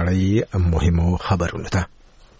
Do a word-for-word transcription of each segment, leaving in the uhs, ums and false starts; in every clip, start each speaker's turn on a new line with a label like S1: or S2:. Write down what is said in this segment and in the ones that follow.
S1: نړۍ مهمو خبرونو ته.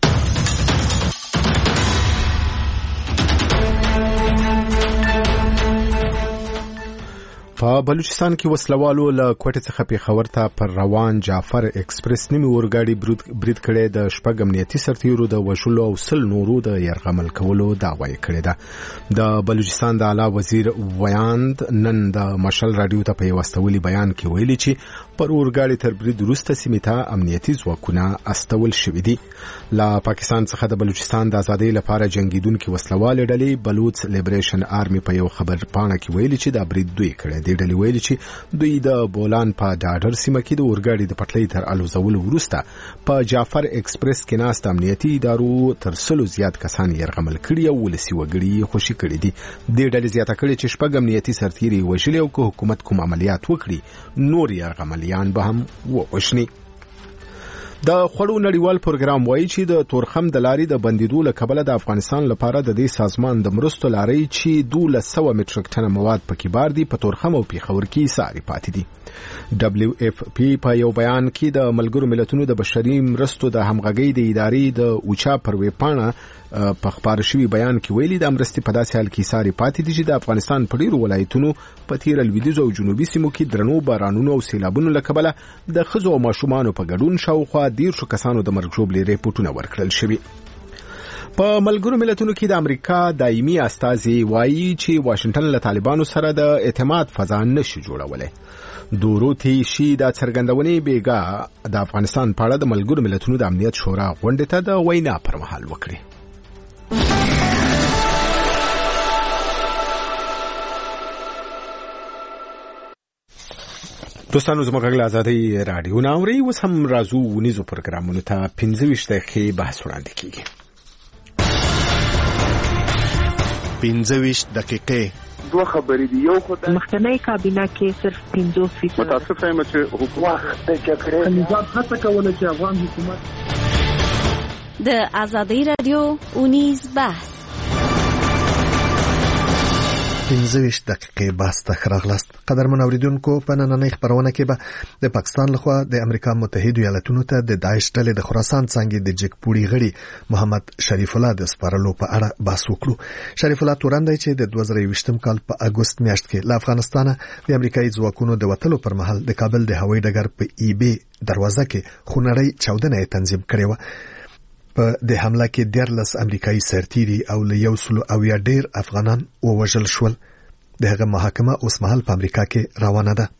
S1: په بلوچستان کې وسلوالو له کوټې څخه پیښور ته پر روان جعفر ایکسپریس نیمه اورګاډي برید کړی. د شپږ امنیتي سرتیرو د وژلو او سل نورو د یرغمل کولو دعوه یې کړې ده. د بلوچستان د اعلی وزیر ویاند نن د مشل رادیو ته په یو استولي بیان کې ویلي چې پر اورګاډي تر برید وروسته سیمې ته امنیتي ځواکونه استول شوي دي. له پاکستان څخه د بلوچستان د ازادۍ لپاره جنگیدونکي وسلوال ډلې بلوچ لیبریشن آرمي په یو خبر پاڼه کې ویلي چې دا برید دوی کړی. د ډلې ویلي چې دوی د بولان په ډاډر سیمه کې د اورګاډي د پټلۍ تر الوزولو وروسته په جعفر ایکسپریس کې ناست امنیتي ادارو تر سلو زیات کسان یرغمل کړي او ولسي وګړي خوشي کړي دي. د ډلې زیاته کړي چې شپږ امنیتي سرتیري وژلي او که حکومت کوم عملیات وکړي نور یرغملیان به هم ووژني. د خوړو نړیوال پروګرام وایي چې د تورخم د لارې د بندیدو له کبله د افغانستان لپاره د دې سازمان د مرستو لارې چې دولس سوه مټریک ټنه مواد پکې بار دي په تورخم او پیښور کې ساري پاتې دي. دبليو اف پی په یو بیان کې د ملګرو ملتونو د بشري مرستو د همغږۍ د ادارې د اوچا پر ویبپاڼه په خبر شوی بیان کې ویلي د مرستې په داسې حال کې ساري پاتې دي چې د افغانستان په ډیرو ولایتونو په تیر لویدیځ او جنوبي سیمو کې درنو بارانونو او سیلابونو له کبله د ښځو او ماشومانو په ګډون شاوخوا دیرشو کسانو د مرګ ژوبلې ریپورټونه ورکړل شوي. په ملګرو ملتونو کې د امریکا دایمي استازي وایي چې واشنگټن له طالبانو سره د اعتماد فضا نشي جوړولای. دوروتی شي د څرګندونې بیګا د افغانستان په اړه د ملګرو ملتونو د امنیت شورا غونډې ته د وینا پر مهال وکړي. دوستانو زموږ غږ له ازادۍ راډیو نه اورئ. اوس هم راځو ونیزو پروګرامونو ته. پنځه ویشت دقیقې بحث وړاندې کیږي.
S2: پنځه ویشت دقیقې
S3: دوه خبرې دي. یو خدای
S4: مخکنی کابینه کې صرف پنځوس فیصد
S3: متاسفه یم چې حکومت د جګړې
S4: نظام هڅه کوله چې افغان حکومت
S5: د ازادۍ راډیو اونیز بحث
S2: پنځه ویشت دقیقې بحث ته ښه راغلاست. قدرمن اوریدونکو، په نننۍ خپرونه کې به د پاکستان لخوا د امریکا متحده ایالاتونو ته د داعش ډلې د خراسان څانګې د جګپوړي غړي محمد شریف الله د سپارلو په اړه بحث وکړو. شریف الله تورن دی چې د دوه زره یوویشتم کال په اګوست میاشت کې له افغانستانه د امریکایي ځواکونو د وتلو پر مهال د کابل د هوایي ډګر په ای بي دروازه کې خونړۍ چاودنه تنظیم کړې وه. په د حمله کې دیارلس امریکایي سرتیري او له یو سلو اویا ډیر افغانان ووژل شول. د هغه محاکمه اوس مهال په امریکا کې روانه ده.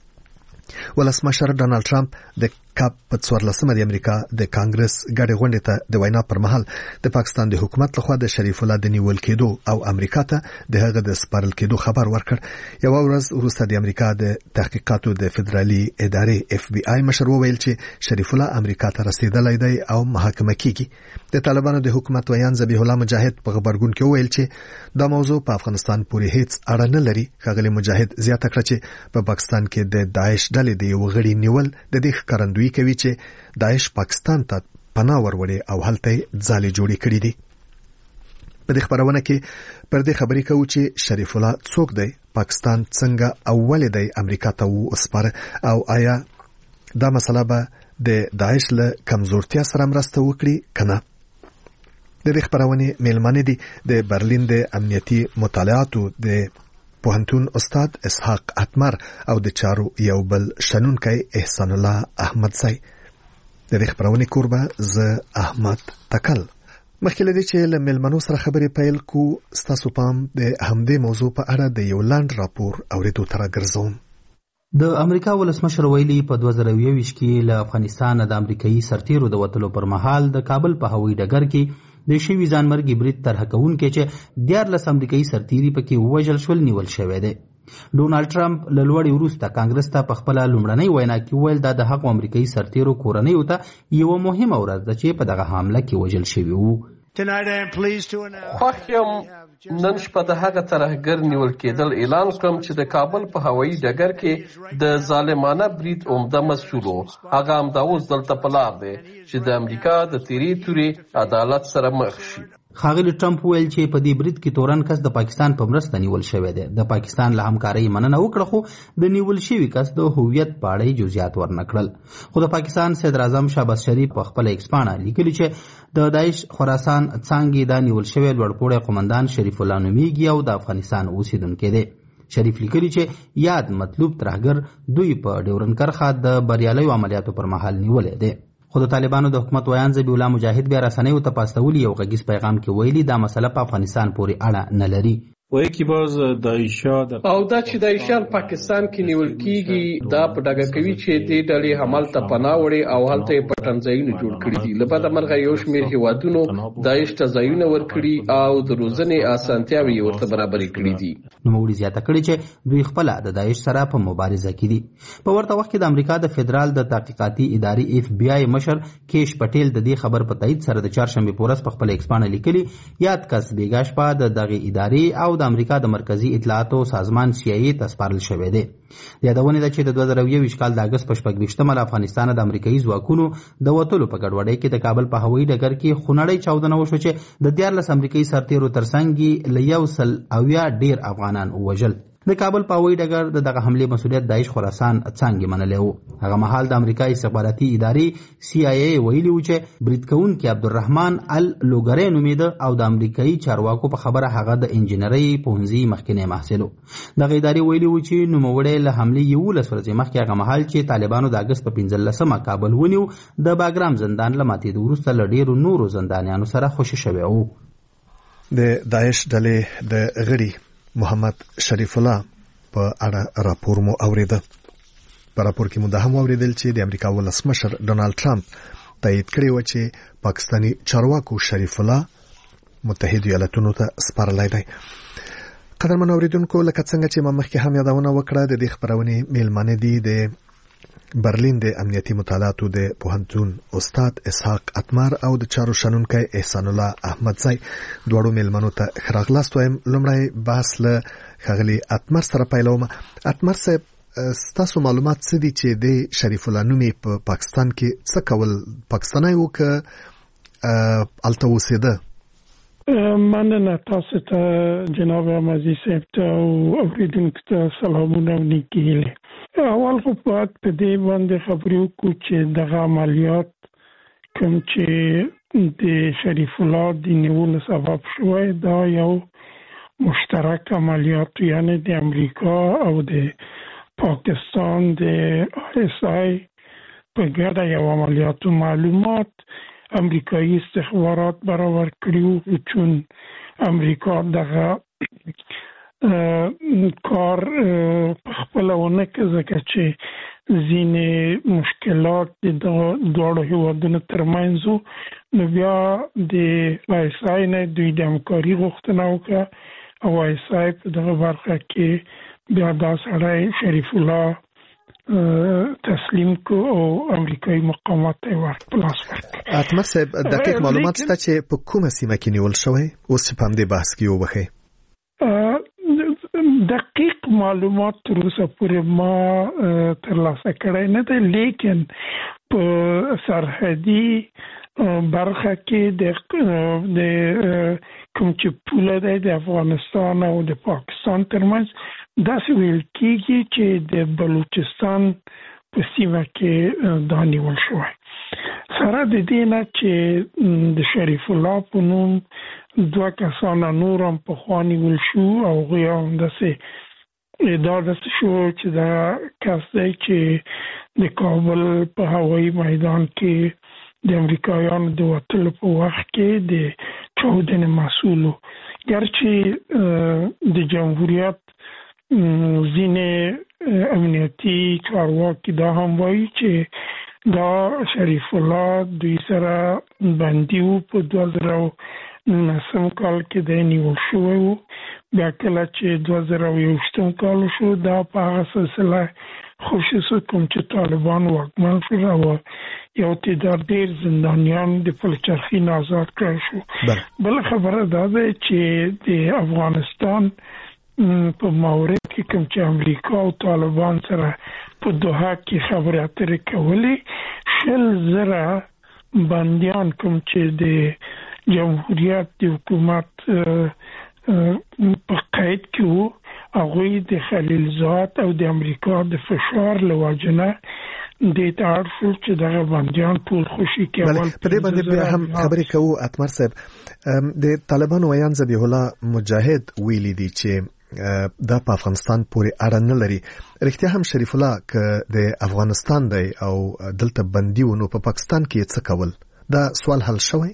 S2: ولسمشر ډانلډ ټرمپ د کاپ په څوارلسمه د امریکا د کانګرس ګډې غونډې ته د وینا پر مهال د پاکستان د حکومت لخوا د شریف الله د نیول کېدو او امریکا ته د هغه د سپارل کېدو خبر ورکړ. یو ورځ وروسته د امریکا د تحقیقاتو د فدرالي ادارې اف بي آی مشر وویل چې شریف الله امریکا ته رسیدلی دی او محاکمه کیږي. د طالبانو د حکومت ویان ذبیح الله مجاهد په خبرګون کې وویل چې دا موضوع په افغانستان پورې هیڅ اړه نه لري. ښاغلي مجاهد زیاته کړه چې په پاکستان کې د داعش ډلې د یو غړي نیول د دې ښکارندویي کوي چې داعش پاکستان ته پناه وروړي او هلته ځالې جوړې کړې دي. په دې خبرونه کې پر دې خبرې کوو چې شریف الله څوک دی، پاکستان څنګه اول دی امریکا ته وسپاره، او آیا دا مسله به د داعش له کمزورتیا سره مرسته وکړي کنه. د دې خبرونه میلمانه دي د برلین د امنیتي مطالعاتو د پوهنتون استاد اسحاق اتمر او د چارو یو بل شنونکی احسان الله احمد زئی. د دې خبرونه کوربه ز احمد تکل. مخکې لدی چې له میلمنو سره خبرې پیل کو، ستاسو پام د همدې موضوع په اړه د یو لاند راپور اوریدو تر ګرځوم.
S6: د امریکا ولسمشر ویلي په دوه زره یوویشت کې له افغانستان د امریکایي سرتیرو د وتلو پر مهال د کابل په هوایي ډګر کې د شوي ځانمرګي برید طرحه کوونکي چې دیارلس امریکایي سرتیري پکې ووژل شول نیول شوی دی. ډونالډ ټرمپ له لوړې وروسته کانګرس ته په خپله لومړنۍ وینا کې وویل دا د هغو امریکایي سرتیرو کورنیو ته یوه مهمه ورځ ده چې په دغه حمله کې وژل شوي وو.
S7: خوښ یم نن شپه د هغه ترهګر نیول کېدل اعلان کوم چې د کابل په هوایي ډګر کې د ظالمانه برید عمده مسؤل و. هغه همدا اوس دلته په لار دی چې د امریکا د تیرې تورې عدالت سره مخ شي.
S6: ښاغلي ټرمپ ویل چې په دې برید کې تورن کس د پاکستان په مرسته نیول شوی دی. د پاکستان له همکارۍ مننه وکړه خو د نیول شوي کس د هویت په اړه جزئیات ورنکړل. خو د پاکستان صدر اعظم شهباز شریف په خپل ایکس پاڼه لیکلي چې د داعش خراسان څانګې د نیول شوی لوړپوړی قومندان شریف الله نومیږي او د افغانستان اوسیدونکی دی. شریف لیکلي چې یاد مطلوب ترهګر دوی په ډیورن کرښه د بریالیو عملیاتو پر مهال نیولې دی. خو د طالبانو د حکومت ویان ذبیح الله مجاهد بیا رسنیو ته په استولي یو غږیز پیغام کې ویلي دا مسله په افغانستان پورې اړه نه لري.
S8: و یکی باز داعشا
S7: او دا چې داعشان پاکستان کې نیول کیږي دا په ډاګه کوي چې دې ډلې حمل ته پناه وړي او هلته یې پټنځایونه جوړ کړي دي. له بده مرغه یو شمېر هیوادونو داعش ته ځایونه ورکړي او د روزنې اسانتیاوې ورته برابرې کړي دي.
S6: نوموړي زیاته کړې چې دوی خپله د داعش سره په مبارزه کې دي. په ورته وخت کې د امریکا د فدرال د تحقیقاتي ادارې اف بی آی مشر کیش پټیل د دې خبر په تایید سره د چهارشنبې په ورځ په خپل ایکس پاڼه لیکلي یاد کس بیګا شپه د دغې ادارې او د امریکا د مرکزي اطلاعاتو سازمان سی آی ای ته سپارل شوی دی. د یادونې ده چې د دوه زره یو کال د اګست په شپږ ویشتمه له افغانستانه د امریکایي ځواکونو د وتلو په ګډوډۍ کې د کابل په هوایي ډګر کې خونړۍ چاودنه وشوه چې د دیارلس امریکایي سرتیرو ترڅنګ له یو سل اویا ډیر افغانان ووژل. د کابل په هوایي ډګر د دغه حملې مسؤلیت داعش خراسان څانګې منلی و. هغه مهال د امریکا استخباراتي ادارې سی آی ای ویلي و چې برید کوونکی عبدالرحمن اللوګری نومېده او د امریکایي چارواکو په خبره هغه د انجینرۍ پوهنځي مخکینی محصل و. دغه ادارې ویلي و چې نوموړی له حملې یولس ورځې مخکې هغه مهال چې طالبانو د اګست په پنځلسمه کابل ونیو د باګرام زندان له ماتېدو وروسته له ډېرو نورو زندانیانو سره خوشي شوی و.
S2: د داعش ډلې د غړي محمد شریف الله په اړه راپور مو اوریده. په راپور کې مو دا هم اوریدل چې د امریکا ولسمشر ډونالد ټرمپ تایید کړی و چې پاکستانی چارواکو شریف الله متحده ایالاتونو ته سپارلی دی. قدرمن اوریدونکو لکه څنګه چې ما مخکې هم یادونه وکړه د دې خبرونې میلمانه دي د برلین د امنیتي مطالعاتو د پوهنتون استاد اسحاق اتمر او د چارو شنونکی احسان الله احمدزی. دواړو میلمنو ته ښه راغلاست وایم. لومړی بحث له ښاغلي اتمر سره پیلوم. اتمر صاحب ستاسو معلومات څه دي چې د شریف الله نومي په پاکستان کې څه کول؟ پاکستانی و که هلته اوسېده؟
S4: مننه تاسو ته جناب احمدزی صاحب ته او اوریدونکو ته سلامونه او نیکې هیلې. اول خو باید په دې باندې خبرې وکړو چې دغه عملیات کوم چې د شریف الله د نیولو سبب شوی دا یو مشترک عملیات یعنی د امریکا او د پاکستان د آر اس آی په ګډه یو عملیات معلومات امریکایي استخبارات برابر کړیو چون امریکا دغه کار خپل ونه کې ځکه چې ځینې مشکلات د دواړو هیوادونو ترمنځ نو بیا د آی اس آی نه دوی د همکاري غوښتنه وکړه او آی اس آی په دغه برخه کې بیا دا سړی شریف الله تسلیم کو او امریکایي مقامات ته ورپلاس ورکړ.
S2: اتمر صاحب دقیق معلومات شته چې په کومه سیمه کې نیول شوی؟ اوس چې په همدې بحث کې وبخئ.
S4: دقیق معلومات تر اوسه پورې ما ترلاسه کړی نه دی، لیکن په سرحدي برخه کې د کوم چې پوله دی د افغانستان او د پاکستان ترمنځ داسې ویل کېږي چې د بلوچستان په سیمه کې دا نیول شوی. سره د دې نه چې د شریف الله په نوم دوه کسان نور هم پخوا نیول شو او هغوی هم داسې دا داسې شو چې دا کس دی چې د کابل په هوایي میدان کې د امریکایانو د وتلو په وخت کې د چاودنې مسؤل و. ګرچې د جمهوریت ځینې امنیتي چارواکي دا هم وایي چې دا شریف الله دوی سره بندي و په دوه زره نولسم کال کې دی نیول شوی و. بیا کله چې دوه زره یوویشتم کال شو دا په هغه سلسله خوشي شو کوم چې طالبان واکمن شول او یو تعداد ډېر زندانیان د پلچرخي نه آزاد کړای شو. بله خبره دا ده چې د افغانستان په مورد کې کوم چې امریکا او طالبان سره په دوحه کې خبرې اترې کولې، شل زره بندیان کوم چې د جمهوریت د حکومت په قید کې وو هغه د خلیلزاد او د امریکا د فشار لواجنه د تعرفو چې دغه بنديان ټول خوشي کېول.
S2: په دې باندې به هم خبرې کوو. اتمر صاحب، د طالبانو ویان ذبیح الله مجاهد ویلي دي چې دا په افغانستان پورې اړه نه لري. رښتیا هم شریف الله ک د افغانستان دی او دلته بندي ونو په پاکستان کې څه کول؟ دا سوال حل شوی؟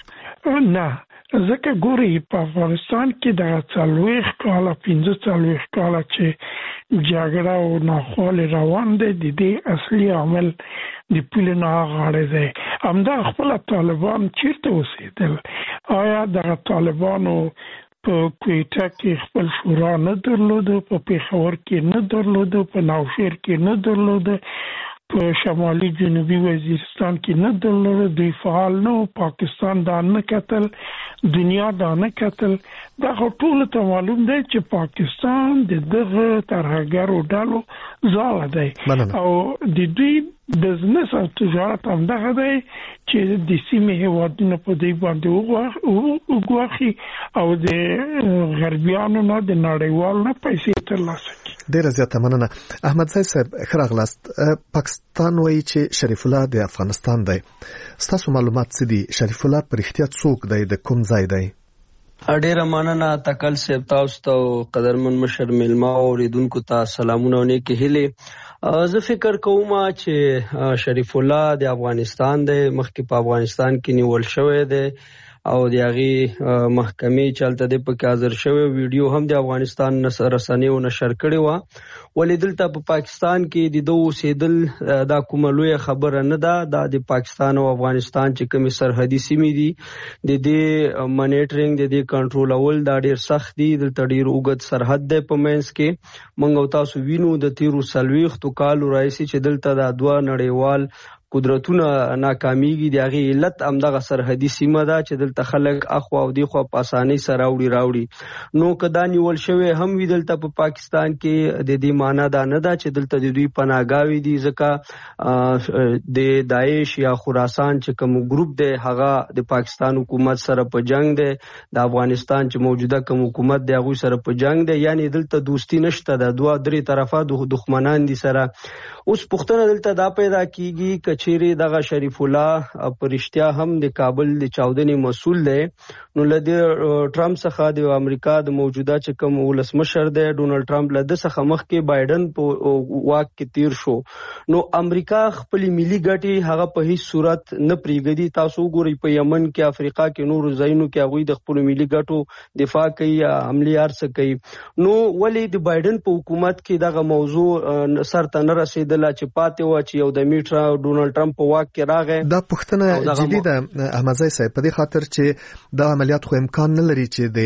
S4: نه، ځکه ګوري په افغانستان کې د څلويخ کاله پنځه څلويخ کاله چې جګړه او ناخوالې روان دي، د دې اصلي عامل د پوله نه غاړه دی. همدا خپل طالبان چیرته اوسېدل؟ آیا د طالبانو په کویټه کې خپل شورا نه درلوده، په پیښور کې نه درلوده، په نوشهر کې نه درلوده، په شمالي جنوبي وزیرستان کې نه درلوده، دوی فعال نه، پاکستان دا نه کتل، دنیا دا نه کتل. دا ټول ته معلوم دی چې پاکستان د دغه ترهګرو ډلو ځاله دی او د دوی بزنس او تجارت هم دغه دی چې د سیمې هیوادونو په دې باندې وګواخي او د غربیانو نه د نړیوال نه پیسې ترلاسه کړي.
S2: ډیره زیاته مننه. احمد زای صاحب، ښه راغلاست. پاکستان وایي چې شریف الله د افغانستان دی. ستاسو معلومات څه دي؟ شریف الله په رښتیا څوک دی؟ د کوم ځای دی؟
S9: ډیره مننه تکل صاحب، تاسو ته قدرمن مشر میلمه او اوریدونکو ته سلامونه او نیکې هیلې. زه فکر کوم چې شریف الله د افغانستان دی، مخکې په افغانستان کې نیول شوی دی او د هغې محکمې چلته دی پکې حاضر شوی. ویډیو هم د افغانستان رسنیو نشر کړې وه. ولې دلته په پاکستان کې د ده اوسېدل دا کومه لویه خبره نه ده. دا د پاکستان او افغانستان چې کومې سرحدي سیمې دي د دې منیټرینګ د دې کنټرولول دا ډېر سخت دي. دلته ډېر اوږد سرحد دی په منځ کې. موږ او تاسو وینو د تیرو څلوېښتو کالو راهیسې چې دلته دا دوه نړیوال قدرتونه ناکامیږي. د هغې علت همدغه سرحدي سیمه ده چې دلته خلک اخوا او دیخوا په اسانۍ سره راوړي راوړي نو که دا نیول شوی هم وي دلته په پاکستان کې، د دې معنا دا نه ده چې دلته د دوی پناهګاوې دي. ځکه د داعش یا خراسان چې کوم ګروپ دی هغه د پاکستان حکومت سره په جنگ دی، د افغانستان چې موجوده کوم حکومت دی هغوی سره په جنگ دی. یعنی دلته دوستی نشته، د دوه درې طرفه دښمنان دي سره. اوس پوښتنه دلته دا پیدا کیږي که چیرې دغه شریف الله په رښتیا هم د کابل د چاودنې مسؤل دی، نو له ټرمپ څخه د امریکا د موجوده چې کوم ولسمشر دی ډونالډ ټرمپ له ده څخه مخکې بایډن په واک کې تیر شو، نو امریکا خپلې ملي ګټې هغه په هیڅ صورت نه پرېږدي. تاسو وګورئ په یمن کې، افریقا کې، نورو ځایونو کې هغوی د خپلو ملي ګټو دفاع کوي، حملې هر څه کوي. نو ولې د بایډن په حکومت کې دغه موضوع سر ته نه رسېدله چې پاتې وه چې یو د میټر ډونالډ ټرمپ په واک کې راغی؟
S2: دا پوښتنه جدي ده احمدزی صاحب، په دې خاطر چې دا عملیات خو امکان نه لري چې د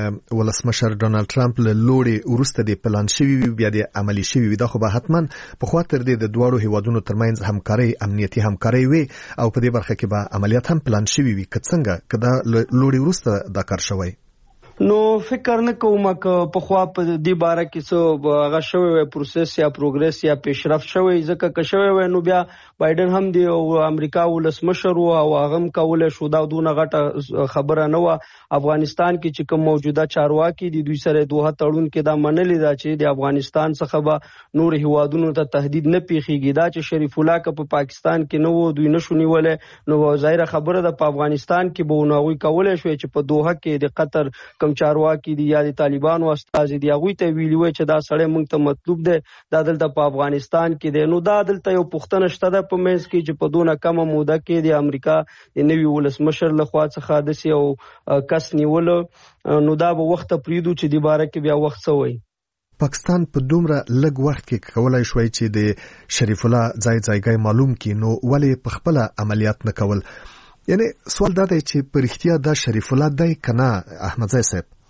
S2: ولسمشر ډونالډ ټرمپ له لوري وروسته د پلان شوي وي بیا د عملي شوي وي. دا خو به حتما په خاطر د دواړو هیوادونو ترمنځ همکاري، امنیتي همکاري وي او په دې برخه کې به عملیات هم پلان شوي وي. که څنګه که دا لوري وروسته دا کار شوی؟
S9: نو فکر نه کوم که په خوا په دې باره کې څه هغه شوی وی پروسس یا پروګرس یا پیشرفت شوی. ځکه که شوی وی نو بیا بایډن هم د امریکا ولسمشر و او هغه هم کولی شو. دا دونه غټه خبره نه وه. افغانستان کې چې کوم موجوده چارواکي دي دوی سره دوحه تړون کې دا منلې ده چې د افغانستان څخه به نور هیوادونو ته تهدید نه پیښیږي. دا چې شریف الله که په پاکستان کې نه و دوی نشو نیولی نو ظاهره خبره ده په افغانستان کې به نو هغوی کولی شوی چې په دوحه کې د قطر کوم چارواکي دي یا د طالبانو استازي دي هغوی ته ویلي وای چې دا سړی موږ ته مطلوب دی، دا دلته په افغانستان کې دی. نو دا دلته یو پوښتنه شته ده په منځ کې چې په دونه کمه موده کې د امریکا د نوي ولسمشر لخوا څخه داسې یو کس نیولو، نو دا به وخت پرېږدو چې د باره کې بیا وخت څه وایي.
S2: پاکستان په دومره لږ وخت کې کولای شوی چې د شریف الله ځای ځایګی معلوم کړي، نو ولې په خپله عملیات نه کول؟ یعنی سوال دا دی چې په رښتیا دا شریف الله دی که نه احمدزی صاحب؟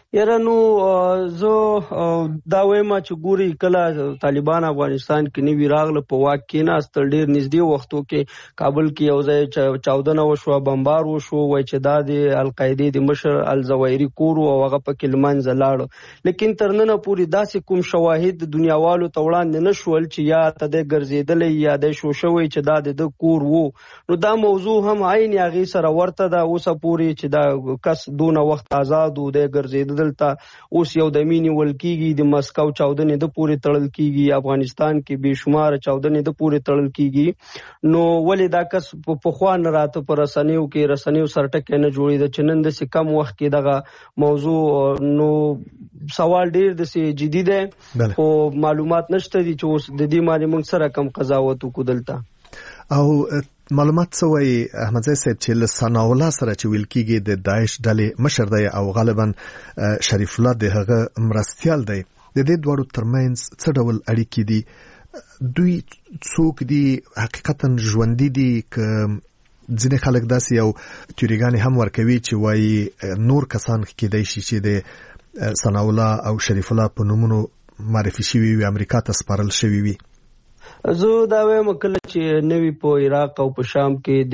S9: یاره نو زه دا وایم چې ګوري کله طالبان افغانستان کې نیوی راغله په واک کې ناستل ډېر نږدې وختو کې کابل کې یو ځای چاودنه وشوه بمبار وشو وای چې دا د القاعده د مشر الزوایری کور او هغه په کې لمنځه لاړ لیکن تر نن پورې داسې کوم شواهد دنیاوالو ته وړاندې نشول چې یا ته د ګرځېدلې یا د شوشوي چې دا د کور وو نو دا موضوع هم عین هغه سره ورته ده اوسه پورې چې دا کس دونه وخت آزاد و د ګرځېدل دلته اوس یو د مینی ولکیږي د مسکو چاودنې د پورې تړل کیږي افغانستان کې بشمار چاودنې د پورې تړل کیږي نو ولې دا کس په خوان راته پر رسنیو کې رسنیو سرټکه نه جوړې د چنند سي کم وخت کې دغه موضوع نو سوال ډیر د سي جدي ده او معلومات نشته دي چې اوس د دې باندې موږ سره کم قضاوت وکړو دلته
S2: او معلومات سوی احمد زئی صاحب چې ثنا الله سره چې ویل کیږي د داعش ډلې مشر دی او غالبا شریف الله د هغه مرستيال دی د دې دوړو ترمنځ څه ډول اړیکې دي دوی څوک دي حقیقتا ژوندۍ دي ک ځینې خلک داسې یو تیوریګانې هم ورکوي چې وایي نور کسان کېدای شي چې د ثنا الله او شریف الله په نومونو معرفي شوي وي امریکا ته سپارل شوي وي
S9: زه دا وایم کله چې نوی په عراق او په شام کې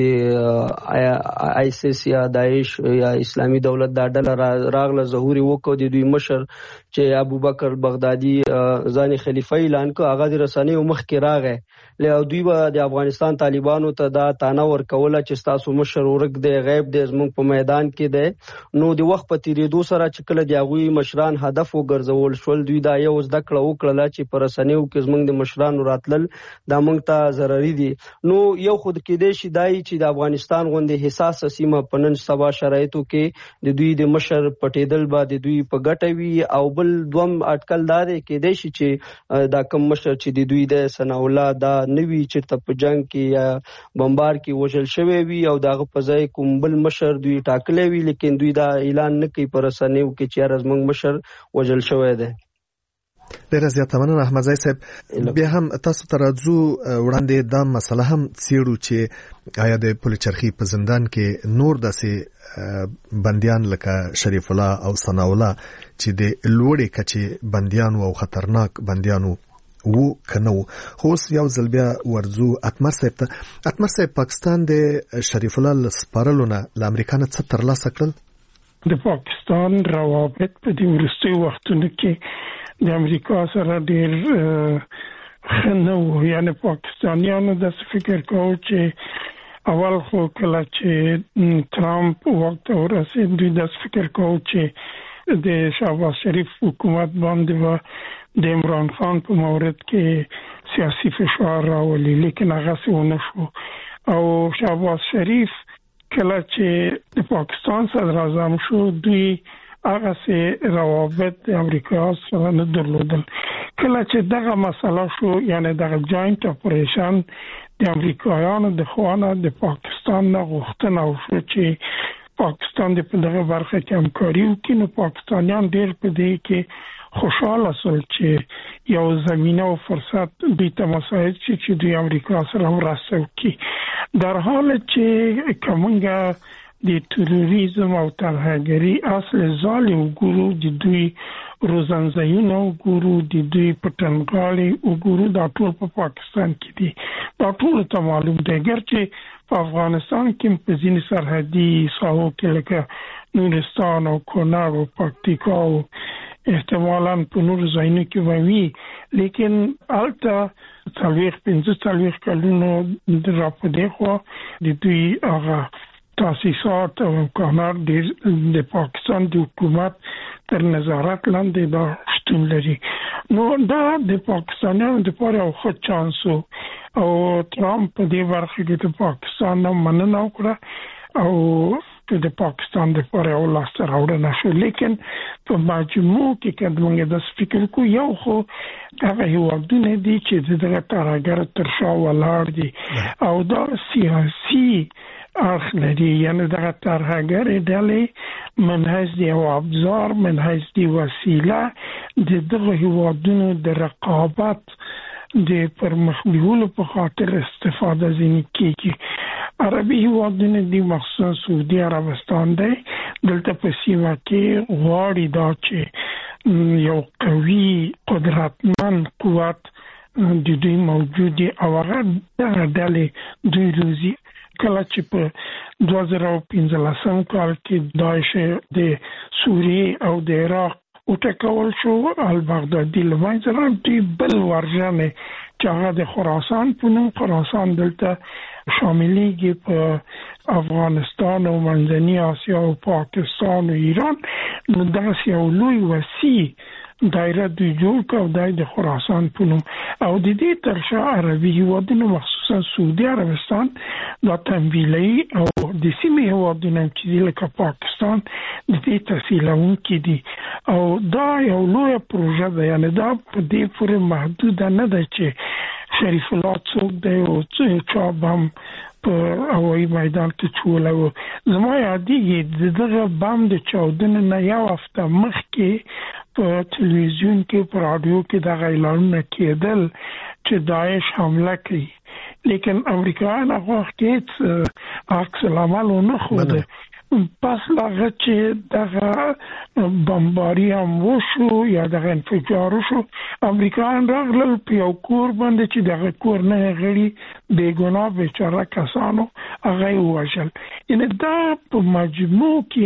S9: د آیسیس یا داعش یا اسلامي دولت دا ډله راغله ظهوري وکړو د دوی مشر چې ابوبکر بغدادي ځان خلیفہ اعلان کړ هغه د رسنیو مخ کې راغی له دوی به د افغانستان طالبانو ته دا تانه ورکوله چې تاسو مشر ورک دی غیب دی زموږ په میدان کې دی نو د وخت په تیریدو سره چې کله د هغوی مشران هدف وګرځول شول دوی دا یو زده کړه وکړله چې په رسنیو کې زموږ د مشرانو راتلل دا موږ ته ضروري دي نو یو خود کېدای شي دای چې د افغانستان غوندې حساسه سیمه په نن سبا شرایطو کې د دوی د مشر پټېدل به د دوی په ګټه وي او بل دوم اټکل دا دی کېدای شي چې دا کم مشر چې د دوی د ثنا الله دا نوی چې په جنگ کې یا بمبار کې وژل شوی وي او دغه په ځای کوم بل مشر دوی ټاکلی وي لیکن دوی دا اعلان نه کوي پر رسنیو کې چې زموږ مشر وژل شوی دی
S2: ډیره زیاته مننه احمد زئی صاحب بیا هم تاسو ته راځو وړاندې دا مسله هم څیړو چې آیا د پولیس چرخي په زندان کې نور داسې بنديان لکه شریف الله او ثنا الله چې د لوړې کچې بنديان او خطرناک بنديانو وو کنو خو یو ځل بیا ورزو اتمر صاحب ته اتمر صاحب پاکستان د شریف الله سپارلونه ل امریکا نه څه ترلاسه کړل
S4: د پاکستان روابط په دې وروستي وختونو کې د امریکا سره ډیر خنو یعنی پاکستانیانو د فکر کوي چې اول خو کله چې ترامپ وخت ورسید دوی د فکر کوي چې د شهباز شریف حکومت باندې و د عمران خان په مورد کې سیاسي فشار راولي لیکن هغه څه ونه شو او شهباز شریف کله چې د پاکستان صدر اعظم شو دوی هغه سي روابط د امریکا سره نه درلودل کله چې دغه مسله شو یعنی دغه جاینټ اپریشن د امریکایانو د خوانه د پاکستان نه غوښتنه وشو چې پاکستان د په دغه برخه کې همکاري وکړي نو پاکستانیان ډېر په دې کې خوشاله سول چې یو زمينه او فرصت دوی ته مساعد شي چې دوی امریکا سره مرسته وکړي در حال چې کومه د تروریزم او ترهګری اصل ظالم ګورو د دوی روزنځایونه ګورو د دوی پټنګالي ګورو دا ټول په پاکستان کې دي دا ټول ته معلوم دی ګرچې په افغانستان کې په ځینې سرحدي ساحو کې لکه نورستان او کونړ او پکتیکا او احتمالاً په نور ځایونو کې وایي لیکن البته څلوېښت پنځه څلوېښت کلونو د راپدې خو د دوی هغه تاسیسات او امکانات د پاکستان د حکومت تر نظارت لاندې دا شتون لري نو دا د پاکستانیانو لپاره یو ښه چانس او ترامپ په دې برخه کې د پاکستان نه مننه وکړه او د پاکستان لپاره یو لاسته راوړنه شو لیکن په مجموع کې که موږ د فکر کو یو خو هغه هیوادونه دي چې دغه ترهګر تر شا ولاړ دي او دا سیاسي اخ لري یعنی دغه ترهګر ډلې منهج دی او ابزار منهج دی وسیله د دغه هیوادونو د رقابت د پرمخبیولو په خاطر استفاده ځینې کیږي عربي هیوادونه دي مخصوصا سعودي عربستان دی دلته په سیمه کې غواړي دا چې یو قوي قدرتمن قوت د دوی موجودي او هغه د ډلې دوی روزي کله چې په دوه زره پنځلسم کال کې داعش د سوریې او د عراق وټکول شو البغدادي لمنځه راځي بل ورژنه چې هغه د خراسان په نوم خراسان دلته شاملېږي په افغانستان او منځني اسیا او پاکستان او ایران نو داسې یو لوی وسیع دایره د جوړ کاو د خراسان په نوم او د دې ترشا عربي هیوادونو مخصوصا سعودي عربستان د تمویلي او د سیمې هیوادونو چې لکه پاکستان د دې تسهیلونکي دي او دا یو لوی پروژه ده یعنی دا په دې پورې محدود نه ده چې شریف الله څوک دی او چا بم په هوایي میدان کې چولو زما یادېږي دغه بم د چاودنې نه یو هفته مخکې په تلویزیون کې په رادیو کې دا اعلانونه کېدل چې داعش حمله کوي لیکن امریکایان هغه وخت هیڅ عکس العمل نه خوده پس لاغه چې دغه بمباری هم وشو یا دغه انفجار وشو امریکایان راغلل په یو کور باندې چې دغه کور نه غړي بیګناه بیچاره کسانو هغه وژل ان دا په مجموع کې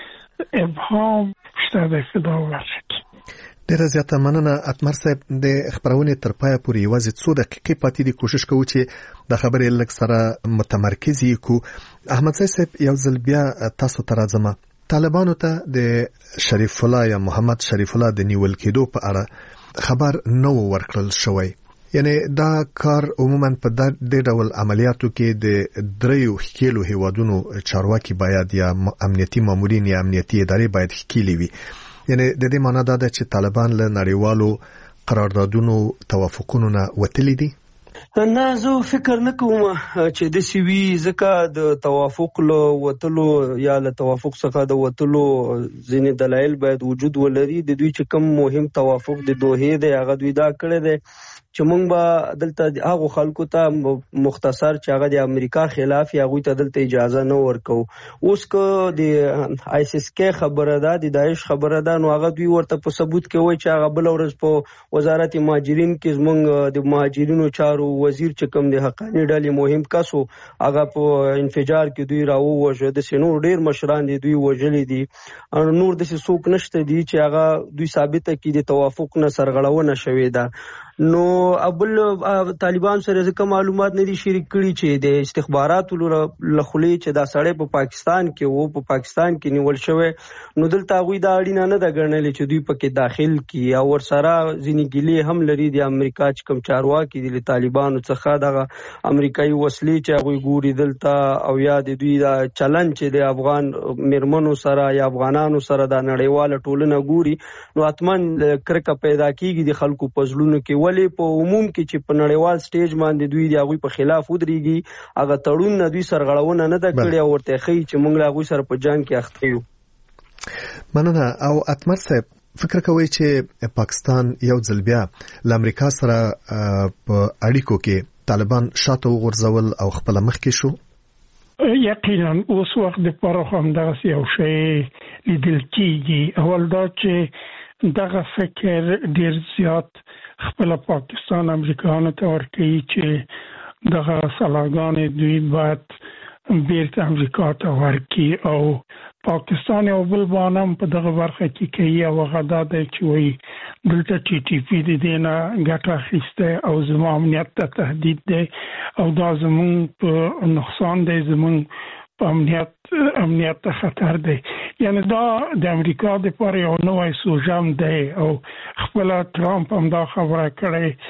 S4: یو ابهام شته د فدا ورشي
S2: ډیره زیاته مننه اتمر صاحب د خبرونې تر پای پورې یوازې څو دقیقې پاتې دي کوشش کوو چې د خبرې لږ سره متمرکز کو احمد صاحب یو ځل بیا تاسو ته راځم طالبانو ته د شریف الله یا محمد شریف الله د نیول کېدو په اړه خبر نو ورکړل شوی یعنی دا کار عموما په دې ډول عملیاتو کې د دریو خکیلو هیوادونو چارواکي باید یا امنیتي مامورین یا امنیتي ادارې باید خکیلي وي یعنی د دې معنی دا ده چې طالبان له نړیوالو قراردادونو توافقونو نه وتلي دي
S9: نه زه فکر نه کوم چې د سی وی ځکه د توافق له وتلو یا له توافق څخه د وتلو ځینې دلایل باید وجود ولري د دوی چې کوم مهم توافق د دوحې د هغه دوی دا کړی دی چې موږ به دلته هغه خلکو ته مختصر چې هغه د امریکا خلاف یا غوي ته دلته اجازه نه ورکو اوس کو د آی اس اس کې خبره ده د داعش خبره ده نو هغه دوی ورته په ثبوت کې وایي چې هغه بل ورځ په وزارت مهاجرین کې زمونږ د مهاجرینو چارو وزیر چې کوم د حقانی ډلې مهم کسو هغه په انفجار کې دوی راو وژه د سينو ډیر مشران دي دوی وژلې دي نور د څوک نشته دي چې هغه دوی ثابته کړي د توافق نه سرغړونه شوې ده نو ابل طالبان سره ځکه معلومات نه دي شریک کړي چې د استخباراتو لخلې چې دا سړی په پاکستان کې وو په پاکستان کې نیول شوی نو دلته غوي دا اړینه نه ده ګڼلې چې دوی پکې داخل کی او ور سره ځینې ګلې هم لري د امریکا چې کوم چارواکي دي طالبانو څخه دغه امریکایي وسلې چې غوي ګوري دلته او یا د دوی دا چلن چې د افغان مرمنو سره یا افغانانو سره د نړیواله ټولنه ګوري نو اتمن کرکه پیدا کیږي د خلکو پزلونو کې ولی په عموم کې چې په نړیوال سټیج باندې دوی دی هغه په خلاف ودرېږي هغه تړون نه دوی سرغړونه نه ده کړې او ورته خي چې موږ له هغه سره په جنگ کې اخته یو
S2: مننه او اتمر صاحب فکر کوي چې پاکستان یو ځل بیا ل امریکا سره په اړیکو کې طالبان شاته وغورځول او خپل مخ کې شو
S4: یقینا اوس وخت د پاره هم دغه یو شی لیدل کیږي اول دا چې دغه فکر ډیر زیات خپل پاکستان امریکایانو ته ورکوي چې دغه سلاګانې دوی باید بیرته امریکا ته ورکړي او پاکستان یو بل بانم په دغه برخه کې کوي او هغه دا دی چې وایي دلته ټي ټي پی د دې نه ګټه اخیسته او زموږ امنیت ته تهدید دی او دا زموږ په نقصان دی زموږ په امنیت امنیت ته خطر دی یعنی دا د امریکا د پاره یو نوې سوژم دی او خپل ټرامپ هم دا خبره کړې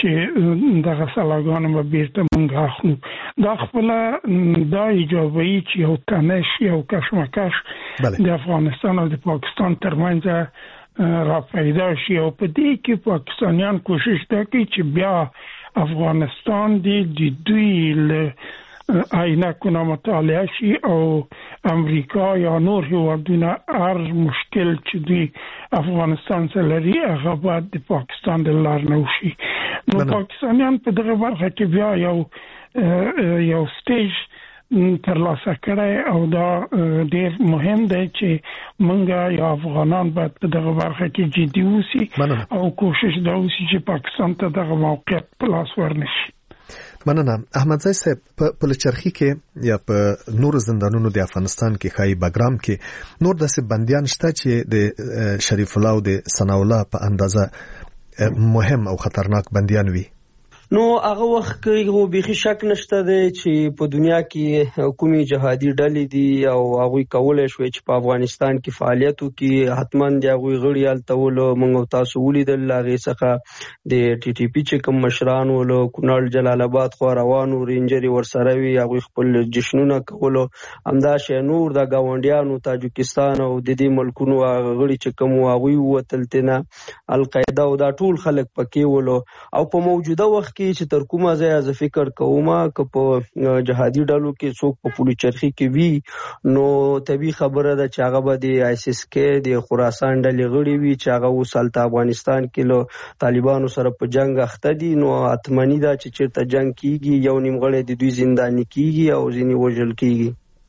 S4: چې دغه سلاګان به بیرته مونږ اخلو دا خپل دا ایجابي چې یو تنش یو کشمکش د افغانستان او د پاکستان ترمنځ را پیدا شي او په دې کې پاکستانیان کوشش کوي چې بیا افغانستان د دوی له عینکونه مطالعه شي او امریکا یا نور هیوادونه هر مشکل چې دوی افغانستان سره لري هغه باید د پاکستان د لار نه وشي نو پاکستانیان په دغه برخه کې بیا یو یو سټیج ترلاسه کړی او دا ډیر مهم دی چې موږ یا افغانان باید په دغه برخه کې جدي اوسئ او کوشش دا وشي چې پاکستان ته دغه موقعیت په لاس ورنشي.
S2: مننه. احمد زای صاحب په لچرخي کې یا په نور زندانونو د افغانستان کې خای بګرام کې نور داسې بنديان شته چې د شریف الله او د ثنا الله په اندازه مهم او خطرناک بنديان وي.
S9: نو هغه وخت کې هو بيخي شک نشته دی چې په دنیا کې حکومي جهادي ډلې دي او هغه کولای شوی چې په افغانستان کې فعالیت وکړي. حتمان دی هغه غړي التول موږ تاسو ولیدل هغه څخه د ټي ټي پی چې کوم مشران ول کونړ جلال آباد خو روانو رینجري ورسره وي هغه خپل جشنونه کول همدا شې نور د گاونډیانو تاجکستان او د دې ملکونو غړي چې کوم هغه وتلتنه القاعده او دا ټول خلک پکې ول او په موجوده وخت کې چې تر کومه ځای از فکر کومه ک په جهادي ډلو کې څوک په پولی چرخي کې وی نو طبي خبره ده چې هغه به د آی اس اس کې د خراسان ډلې غړي وي چې هغه وسالت افغانستان کې له طالبانو سره په جنگ اخته دي. نو اتمنی ده چې چیرته جنگ کیږي یو نیم غړي د دوی زنداني کیږي او ځینی وژل کیږي.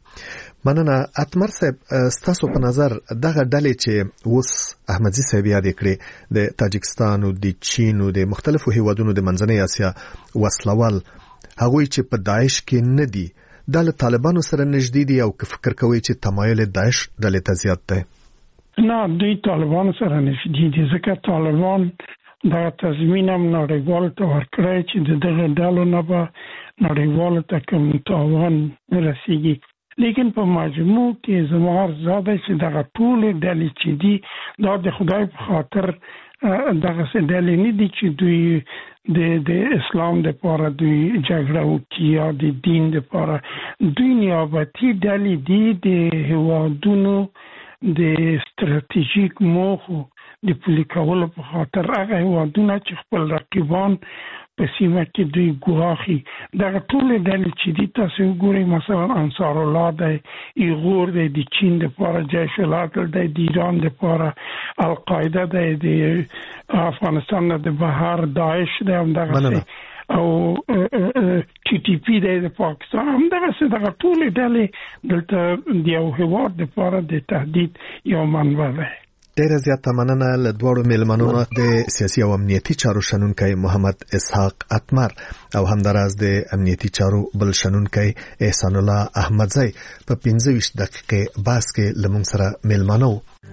S2: مننه. اتمر صاحب ستاسو په نظر دغه ډلې چې اوس احمدزي صاحب یاد کړي د تاجکستان او د چین او د مختلفو هیوادونو د منځنۍ اسیا وسلوال هغه چې په داعش کې نه دي د طالبانو سره نږدې دي او فکر کوي چې تمایل داعش ډلې ته زیات دی؟
S4: نه دوی طالبانو سره نږدې دي ځکه طالبان دا تضمین هم نړیوال ته ورکړی چې دغه ډلو نه به نړیوال ته کوم تاوان رسیږي. لیکن په مجموع کې زموږ زاده چې دغه ټول ډلې چې دي دا د خدای په خاطر دغه څه ډلې نه دي چې دوی د د اسلام د لپاره دوی جګړه وکړي یا د دین د لپاره. دوی نیابتي ډلې دي د هیوادونو د ستراتیژیک موخو د پلي کولو په خاطر هغه هیوادونه چې خپل رقیبان په سیمه کې دوی ګواخي دغه ټول ډلې چې دي تاسو وګورئ مثلا انصار الله د ایغور د چین د لپاره جیش العدل د ایران د لپاره القاعده د افغانستان د بهر داعش د همدغه او ټي ټي پی د پاکستان همدغه څه دغه ټول ډلې دلته د یو هیواد د لپاره د تهدید یو منبع ده.
S2: ډیر زیاته مننه له دوړو میلمنو د سیاسي او امنیتي چارو شنونکي محمد اسحاق اتمر او همداراز د امنیتي چارو بل شنونکي احسان الله احمدزی په پنځه ویشت دقیقې باس کې لمون سره میلمنو.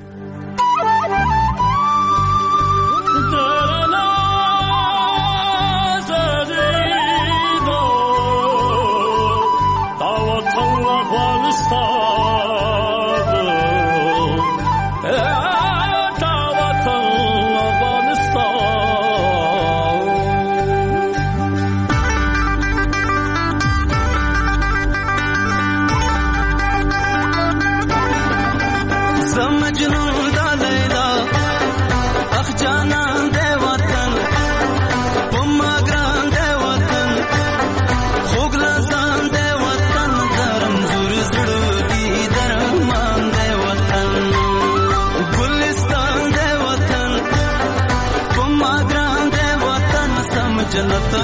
S10: जन्नत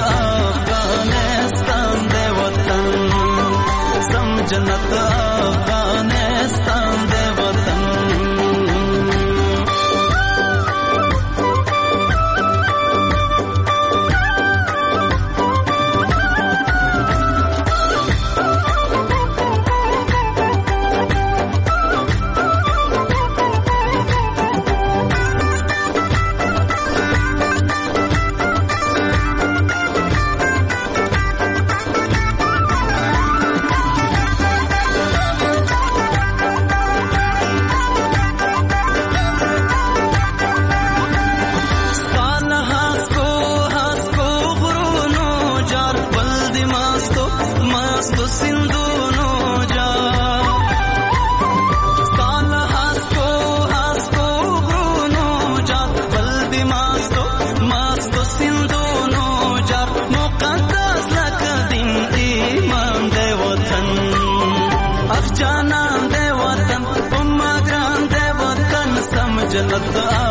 S10: अफगानिस्तान दे वतन सम जन्नत अफगानिस्तान दे वतन जन्नत